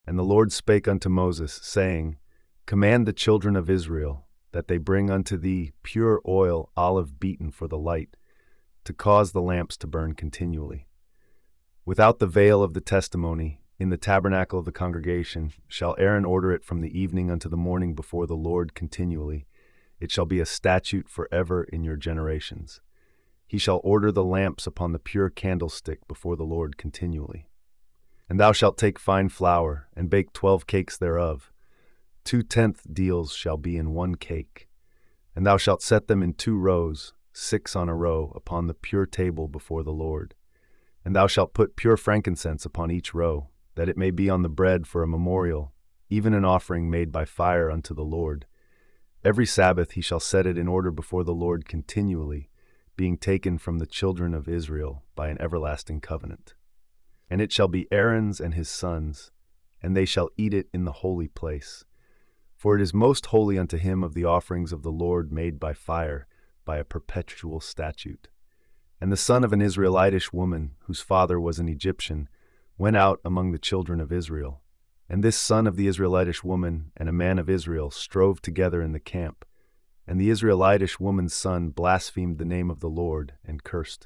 And the Lord spake unto Moses, saying, Command the children of Israel, that they bring unto thee pure oil, olive beaten for the light, to cause the lamps to burn continually. Without the veil of the testimony, in the tabernacle of the congregation, shall Aaron order it from the evening unto the morning before the Lord continually. It shall be a statute forever in your generations. He shall order the lamps upon the pure candlestick before the Lord continually. And thou shalt take fine flour, and bake 12 cakes thereof. 2/10 deals shall be in 1 cake. And thou shalt set them in 2 rows, 6 on a row, upon the pure table before the Lord. And thou shalt put pure frankincense upon each row, that it may be on the bread for a memorial, even an offering made by fire unto the Lord. Every Sabbath he shall set it in order before the Lord continually, being taken from the children of Israel by an everlasting covenant. And it shall be Aaron's and his sons, and they shall eat it in the holy place. For it is most holy unto him of the offerings of the Lord made by fire, by a perpetual statute. And the son of an Israelitish woman, whose father was an Egyptian, went out among the children of Israel. And this son of the Israelitish woman and a man of Israel strove together in the camp. And the Israelitish woman's son blasphemed the name of the Lord, and cursed.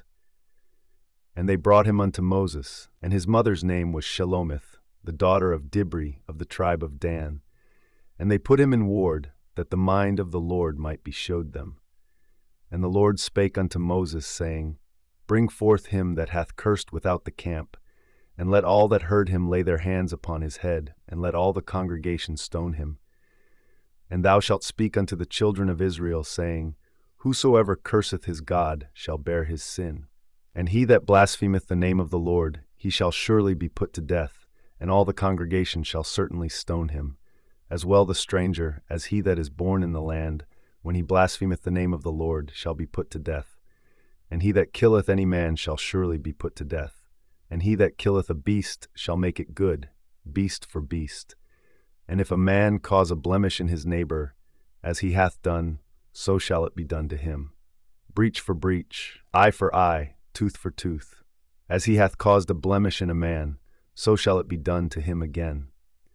And they brought him unto Moses, and his mother's name was Shelomith, the daughter of Dibri of the tribe of Dan. And they put him in ward, that the mind of the Lord might be showed them. And the Lord spake unto Moses, saying, Bring forth him that hath cursed without the camp, and let all that heard him lay their hands upon his head, and let all the congregation stone him. And thou shalt speak unto the children of Israel, saying, Whosoever curseth his God shall bear his sin. And he that blasphemeth the name of the Lord, he shall surely be put to death, and all the congregation shall certainly stone him, as well the stranger as he that is born in the land, when he blasphemeth the name of the Lord, shall be put to death. And he that killeth any man shall surely be put to death. And he that killeth a beast shall make it good, beast for beast. And if a man cause a blemish in his neighbor, as he hath done, so shall it be done to him. Breach for breach, eye for eye, tooth for tooth. As he hath caused a blemish in a man, so shall it be done to him again.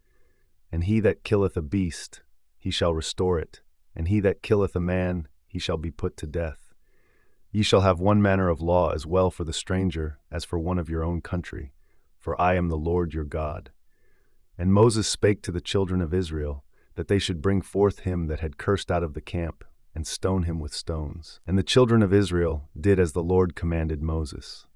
And he that killeth a beast, he shall restore it. And he that killeth a man, he shall be put to death. Ye shall have one manner of law as well for the stranger as for one of your own country, for I am the Lord your God. And Moses spake to the children of Israel, that they should bring forth him that had cursed out of the camp, and stone him with stones. And the children of Israel did as the Lord commanded Moses.